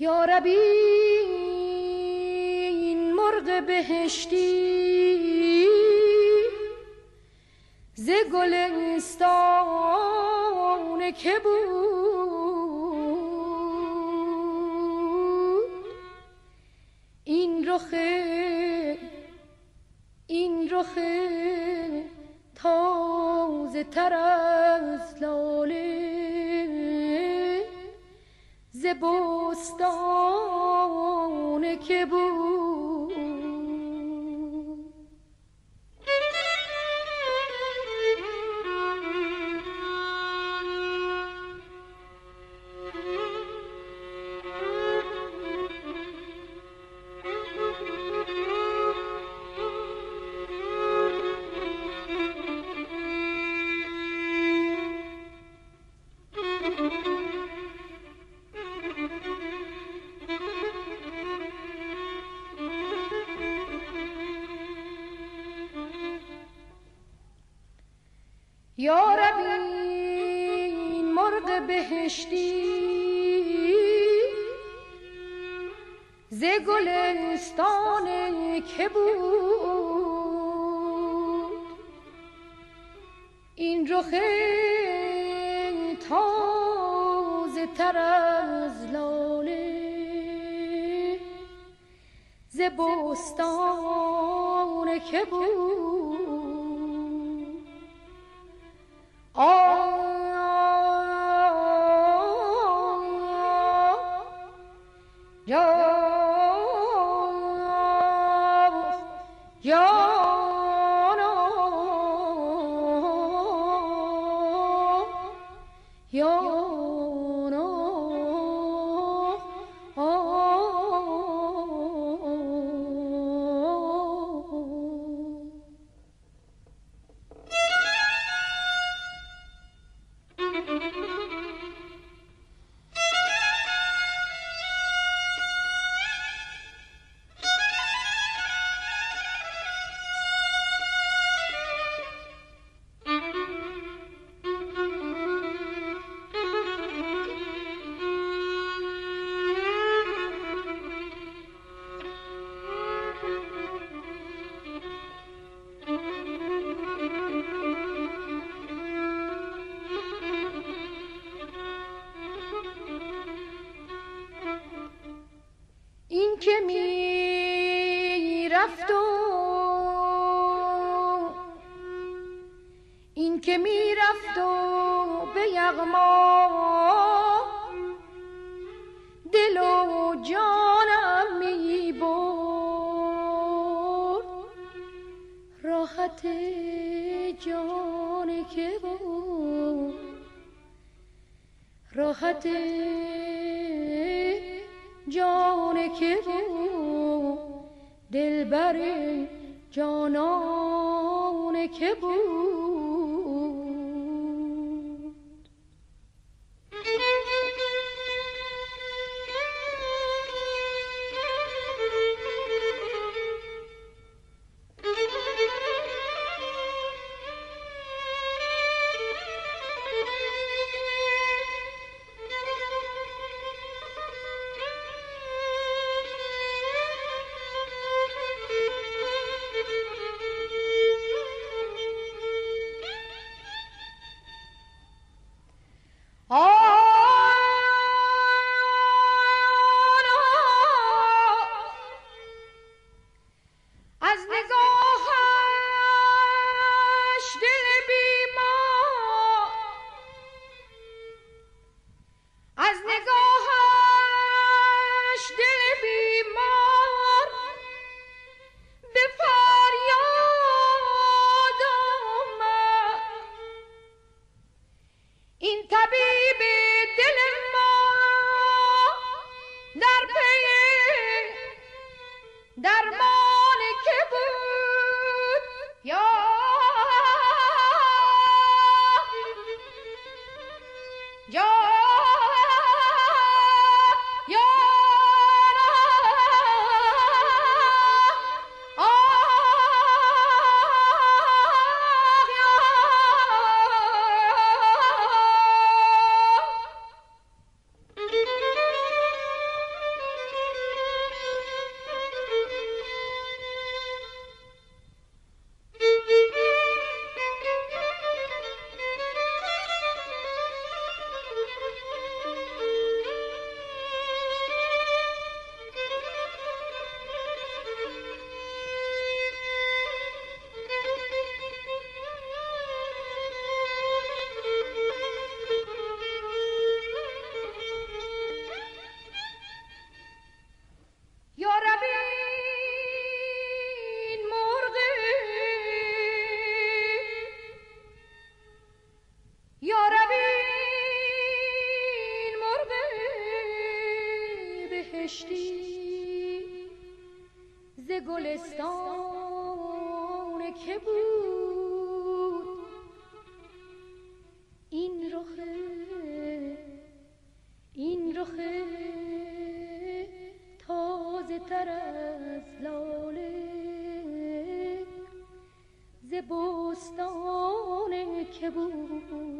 یا ربی این مرغ بهشتی ز گلستان که بود، این رخ تازه تر از لاله ز بستان که بود. یا ربی این مرغ بهشتی ز گلستان که بود، این رخ تازه تر از لاله ز بستان که بود. این که می رفت و به یغما دل و جانم می برد، راحت جان که بود، راحت جان که بود، دلبر جانان که بود. بهشتی ز گلستان که بود این رخ تازه تر از لاله ز بستان که بود